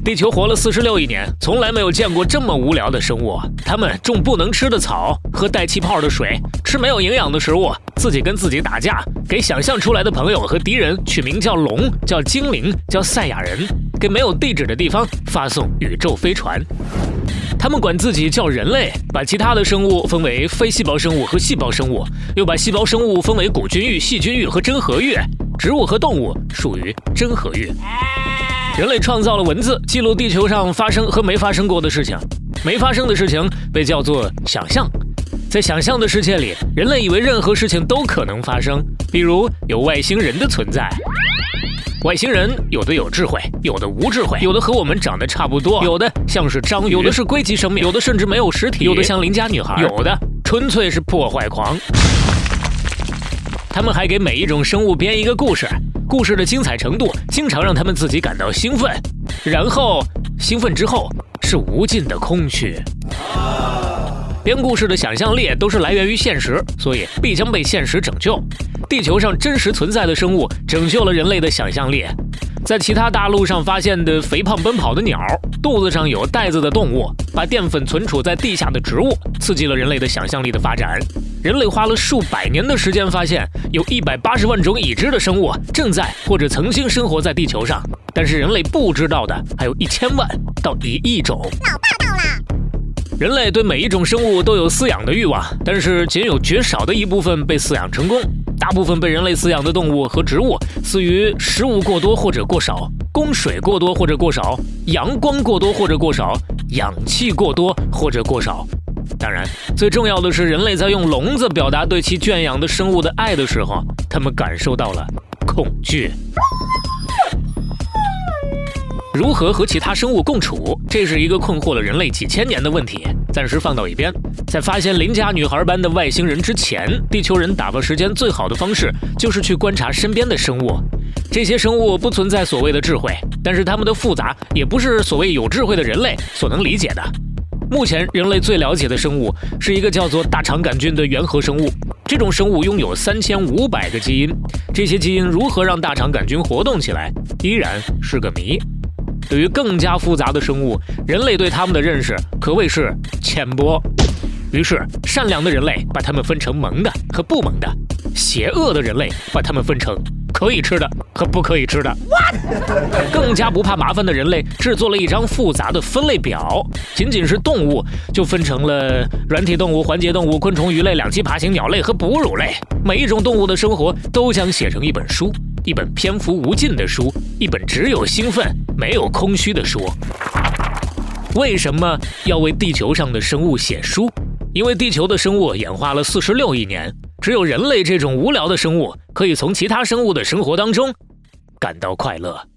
地球活了46亿年，从来没有见过这么无聊的生物。它们种不能吃的草，喝带气泡的水，吃没有营养的食物，自己跟自己打架，给想象出来的朋友和敌人取名叫龙、叫精灵、叫赛亚人，给没有地址的地方发送宇宙飞船。他们管自己叫人类，把其他的生物分为非细胞生物和细胞生物，又把细胞生物分为古菌域、细菌域和真核域，植物和动物属于真核域。人类创造了文字，记录地球上发生和没发生过的事情。没发生的事情被叫做想象。在想象的世界里，人类以为任何事情都可能发生，比如有外星人的存在。外星人有的有智慧，有的无智慧，有的和我们长得差不多，有的像是章鱼，有的是硅基生命，有的甚至没有实体，有的像邻家女孩，有的纯粹是破坏狂。他们还给每一种生物编一个故事，故事的精彩程度经常让他们自己感到兴奋，然后兴奋之后是无尽的空虚。编故事的想象力都是来源于现实，所以必将被现实拯救。地球上真实存在的生物拯救了人类的想象力。在其他大陆上发现的肥胖奔跑的鸟，肚子上有袋子的动物，把淀粉存储在地下的植物，刺激了人类的想象力的发展。人类花了数百年的时间，发现有180万种已知的生物正在或者曾经生活在地球上，但是人类不知道的还有1000万到1亿种。 老霸道啦！ 人类对每一种生物都有饲养的欲望，但是仅有绝少的一部分被饲养成功。大部分被人类饲养的动物和植物饲于食物过多或者过少，供水过多或者过少，阳光过多或者过少，氧气过多或者过少。当然，最重要的是，人类在用笼子表达对其圈养的生物的爱的时候，他们感受到了恐惧。如何和其他生物共处，这是一个困惑了人类几千年的问题，暂时放到一边。在发现邻家女孩般的外星人之前，地球人打发时间最好的方式就是去观察身边的生物。这些生物不存在所谓的智慧，但是它们的复杂也不是所谓有智慧的人类所能理解的。目前人类最了解的生物是一个叫做大肠杆菌的原核生物，这种生物拥有3500个基因，这些基因如何让大肠杆菌活动起来，依然是个谜。对于更加复杂的生物，人类对它们的认识可谓是浅薄。于是，善良的人类把它们分成萌的和不萌的，邪恶的人类把它们分成可以吃的和不可以吃的。更加不怕麻烦的人类制作了一张复杂的分类表，仅仅是动物就分成了软体动物、环节动物、昆虫、鱼类、两栖爬行、鸟类和哺乳类。每一种动物的生活都将写成一本书，一本篇幅无尽的书，一本只有兴奋没有空虚的书。为什么要为地球上的生物写书？因为地球的生物演化了46亿年，只有人类这种无聊的生物可以从其他生物的生活当中感到快乐。